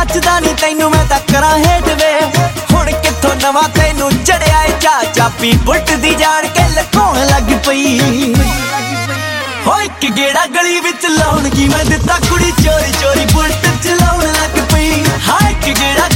जचदा नी तैनू मैं तां करां हेठ वे हुण कित्थों नवां तैनू चढ़िया ए चापी बुलट दी जान के लकोण लग पई हो इक गेड़ा गली विच लाउण की मैं दित्ता कुड़ी चोरी चोरी बुलट चलाउण लग पई हां इक गेड़ा